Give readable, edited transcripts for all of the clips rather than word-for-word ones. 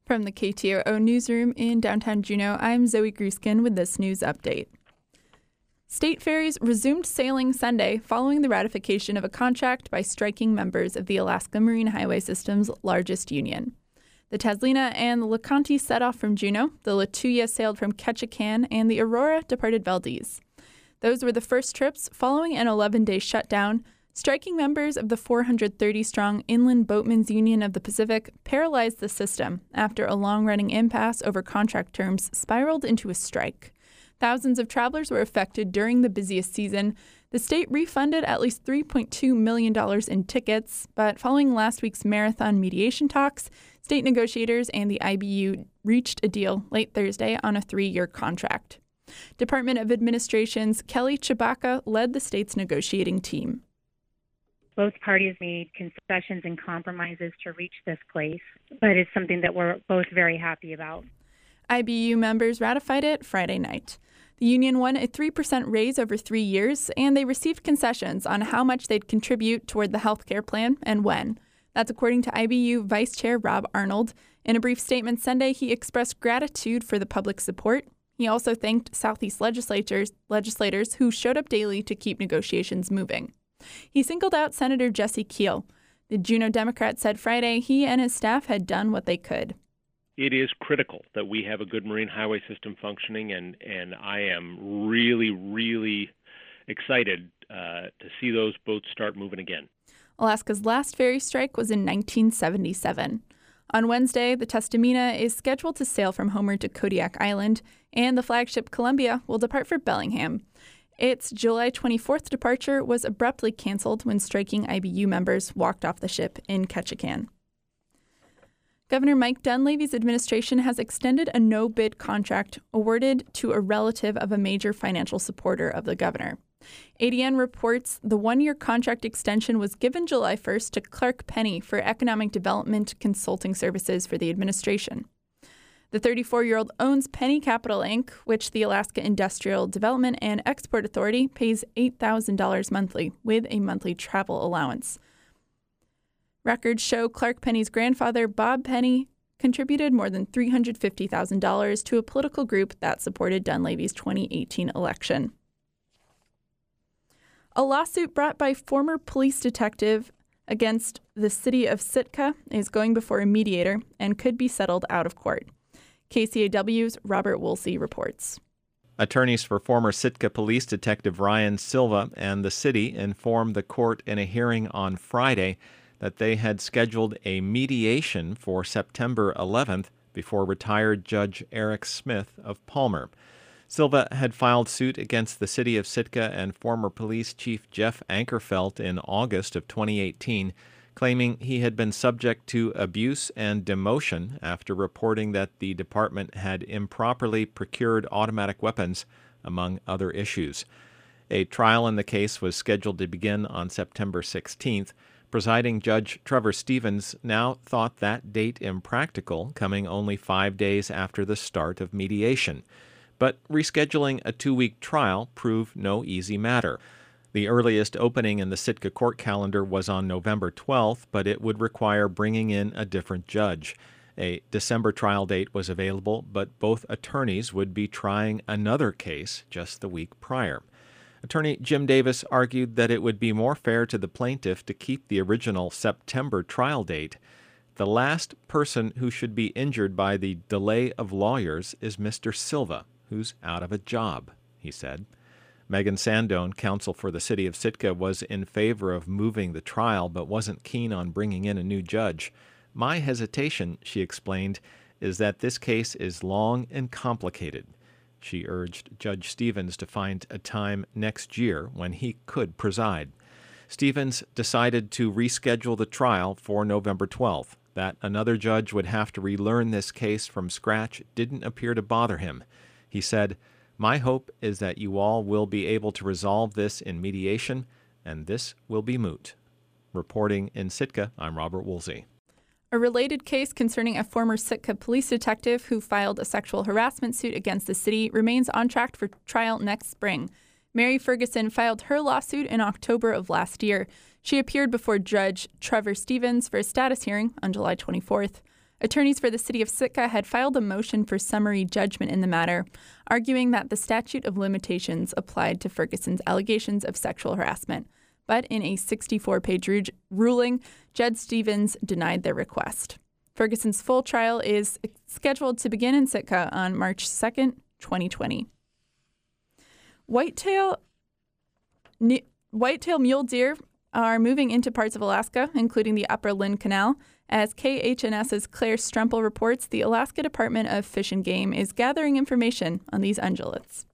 From the KTOO newsroom in downtown Juneau, I'm Zoe Gruskin with this news update. State ferries resumed sailing Sunday following the ratification of a contract by striking members of the Alaska Marine Highway System's largest union. The Taslina and the LeConte set off from Juneau, the Lituya sailed from Ketchikan, and the Aurora departed Valdez. Those were the first trips following an 11-day shutdown. Striking members of the 430-strong Inland Boatmen's Union of the Pacific paralyzed the system after a long-running impasse over contract terms spiraled into a strike. Thousands of travelers were affected during the busiest season. The state refunded at least $3.2 million in tickets, but following last week's marathon mediation talks, state negotiators and the IBU reached a deal late Thursday on a 3-year contract. Department of Administration's Kelly Chibaka led the state's negotiating team. Both parties made concessions and compromises to reach this place, but it's something that we're both very happy about. IBU members ratified it Friday night. The union won a 3% raise over 3 years, and they received concessions on how much they'd contribute toward the health care plan and when. That's according to IBU Vice Chair Rob Arnold. In a brief statement Sunday, he expressed gratitude for the public support. He also thanked Southeast legislators who showed up daily to keep negotiations moving. He singled out Senator Jesse Keel. The Juneau Democrat said Friday he and his staff had done what they could. It is critical that we have a good marine highway system functioning, and I am really, really excited to see those boats start moving again. Alaska's last ferry strike was in 1977. On Wednesday, the Tustumena is scheduled to sail from Homer to Kodiak Island, and the flagship Columbia will depart for Bellingham. Its July 24th departure was abruptly canceled when striking IBU members walked off the ship in Ketchikan. Governor Mike Dunleavy's administration has extended a no-bid contract awarded to a relative of a major financial supporter of the governor. ADN reports the 1-year contract extension was given July 1st to Clark Penny for economic development consulting services for the administration. The 34-year-old owns Penny Capital Inc., which the Alaska Industrial Development and Export Authority pays $8,000 monthly with a monthly travel allowance. Records show Clark Penny's grandfather, Bob Penny, contributed more than $350,000 to a political group that supported Dunleavy's 2018 election. A lawsuit brought by former police detective against the city of Sitka is going before a mediator and could be settled out of court. KCAW's Robert Woolsey reports. Attorneys for former Sitka police detective Ryan Silva and the city informed the court in a hearing on Friday that they had scheduled a mediation for September 11th before retired Judge Eric Smith of Palmer. Silva had filed suit against the city of Sitka and former police chief Jeff Ankerfelt in August of 2018, claiming he had been subject to abuse and demotion after reporting that the department had improperly procured automatic weapons, among other issues. A trial in the case was scheduled to begin on September 16th. Presiding Judge Trevor Stevens now thought that date impractical, coming only 5 days after the start of mediation. But rescheduling a 2-week trial proved no easy matter. The earliest opening in the Sitka court calendar was on November 12th, but it would require bringing in a different judge. A December trial date was available, but both attorneys would be trying another case just the week prior. Attorney Jim Davis argued that it would be more fair to the plaintiff to keep the original September trial date. The last person who should be injured by the delay of lawyers is Mr. Silva, who's out of a job, he said. Megan Sandone, counsel for the city of Sitka, was in favor of moving the trial but wasn't keen on bringing in a new judge. My hesitation, she explained, is that this case is long and complicated. She urged Judge Stevens to find a time next year when he could preside. Stevens decided to reschedule the trial for November 12th. That another judge would have to relearn this case from scratch didn't appear to bother him. He said, "My hope is that you all will be able to resolve this in mediation, and this will be moot." Reporting in Sitka, I'm Robert Woolsey. A related case concerning a former Sitka police detective who filed a sexual harassment suit against the city remains on track for trial next spring. Mary Ferguson filed her lawsuit in October of last year. She appeared before Judge Trevor Stevens for a status hearing on July 24th. Attorneys for the city of Sitka had filed a motion for summary judgment in the matter, arguing that the statute of limitations applied to Ferguson's allegations of sexual harassment. But in a 64-page ruling, Judge Stevens denied their request. Ferguson's full trial is scheduled to begin in Sitka on March 2nd, 2020. Whitetail mule deer are moving into parts of Alaska, including the Upper Lynn Canal. As KHNS's Claire Strempel reports, the Alaska Department of Fish and Game is gathering information on these ungulates.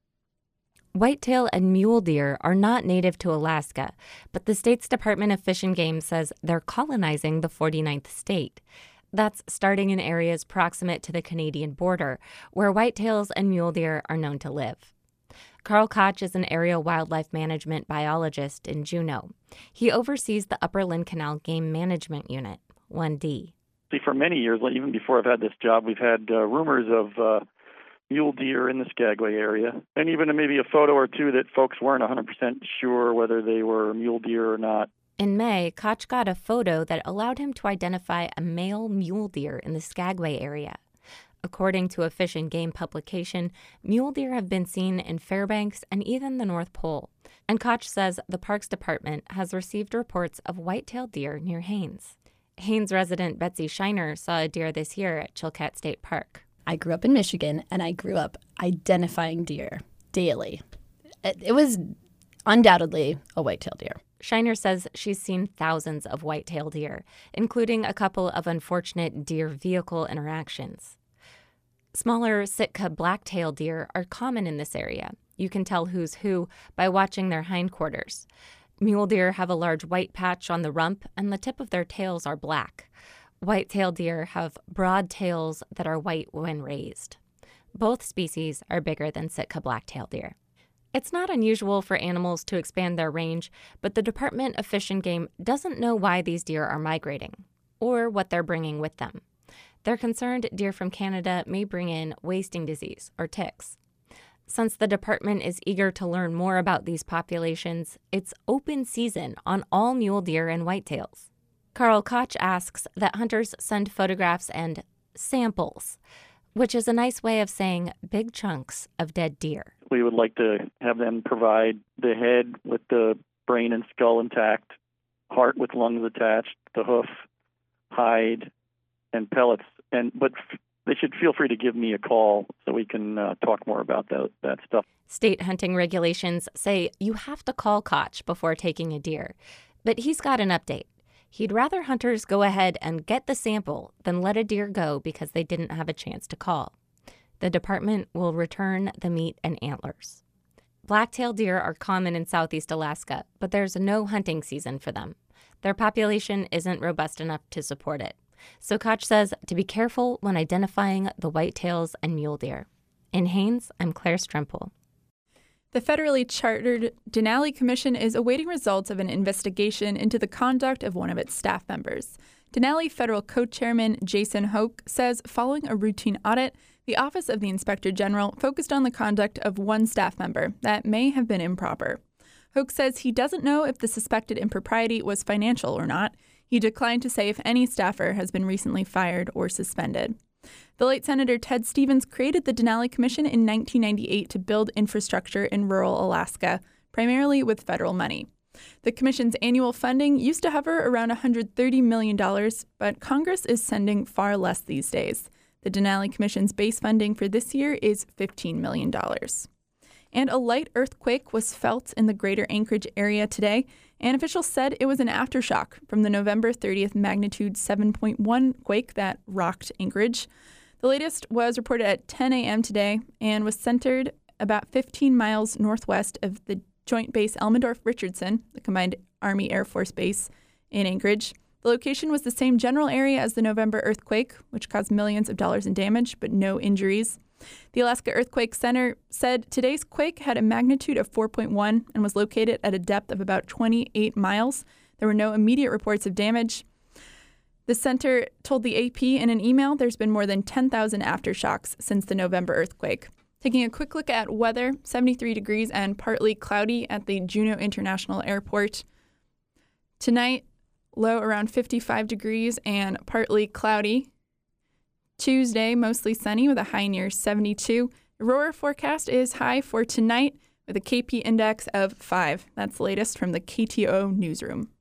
Whitetail and mule deer are not native to Alaska, but the state's Department of Fish and Game says they're colonizing the 49th state. That's starting in areas proximate to the Canadian border, where whitetails and mule deer are known to live. Carl Koch is an area wildlife management biologist in Juneau. He oversees the Upper Lynn Canal Game Management Unit, 1D. For many years, even before I've had this job, we've had rumors of mule deer in the Skagway area, and even maybe a photo or two that folks weren't 100% sure whether they were mule deer or not. In May, Koch got a photo that allowed him to identify a male mule deer in the Skagway area. According to a Fish and Game publication, mule deer have been seen in Fairbanks and even the North Pole. And Koch says the Parks Department has received reports of white-tailed deer near Haines. Haines resident Betsy Shiner saw a deer this year at Chilkat State Park. I grew up in Michigan, and I grew up identifying deer daily. It was undoubtedly a white-tailed deer. Shiner says she's seen thousands of white-tailed deer, including a couple of unfortunate deer-vehicle interactions. Smaller Sitka black-tailed deer are common in this area. You can tell who's who by watching their hindquarters. Mule deer have a large white patch on the rump, and the tip of their tails are black. White-tailed deer have broad tails that are white when raised. Both species are bigger than Sitka black-tailed deer. It's not unusual for animals to expand their range, but the Department of Fish and Game doesn't know why these deer are migrating or what they're bringing with them. They're concerned deer from Canada may bring in wasting disease or ticks. Since the department is eager to learn more about these populations, it's open season on all mule deer and whitetails. Carl Koch asks that hunters send photographs and samples, which is a nice way of saying big chunks of dead deer. We would like to have them provide the head with the brain and skull intact, heart with lungs attached, the hoof, hide, and pellets. But they should feel free to give me a call so we can talk more about that stuff. State hunting regulations say you have to call Koch before taking a deer, but he's got an update. He'd rather hunters go ahead and get the sample than let a deer go because they didn't have a chance to call. The department will return the meat and antlers. Black-tailed deer are common in southeast Alaska, but there's no hunting season for them. Their population isn't robust enough to support it. So Koch says to be careful when identifying the whitetails and mule deer. In Haines, I'm Claire Strempel. The federally chartered Denali Commission is awaiting results of an investigation into the conduct of one of its staff members. Denali Federal Co-Chairman Jason Hoke says following a routine audit, the Office of the Inspector General focused on the conduct of one staff member that may have been improper. Hoke says he doesn't know if the suspected impropriety was financial or not. He declined to say if any staffer has been recently fired or suspended. The late Senator Ted Stevens created the Denali Commission in 1998 to build infrastructure in rural Alaska, primarily with federal money. The commission's annual funding used to hover around $130 million, but Congress is sending far less these days. The Denali Commission's base funding for this year is $15 million. And a light earthquake was felt in the greater Anchorage area today, and officials said it was an aftershock from the November 30th magnitude 7.1 quake that rocked Anchorage. The latest was reported at 10 a.m. today and was centered about 15 miles northwest of the Joint Base Elmendorf-Richardson, the Combined Army-Air Force Base in Anchorage. The location was the same general area as the November earthquake, which caused millions of dollars in damage, but no injuries. The Alaska Earthquake Center said today's quake had a magnitude of 4.1 and was located at a depth of about 28 miles. There were no immediate reports of damage. The center told the AP in an email there's been more than 10,000 aftershocks since the November earthquake. Taking a quick look at weather, 73 degrees and partly cloudy at the Juneau International Airport. Tonight, low around 55 degrees and partly cloudy. Tuesday, mostly sunny with a high near 72. Aurora forecast is high for tonight with a KP index of 5. That's the latest from the KTO newsroom.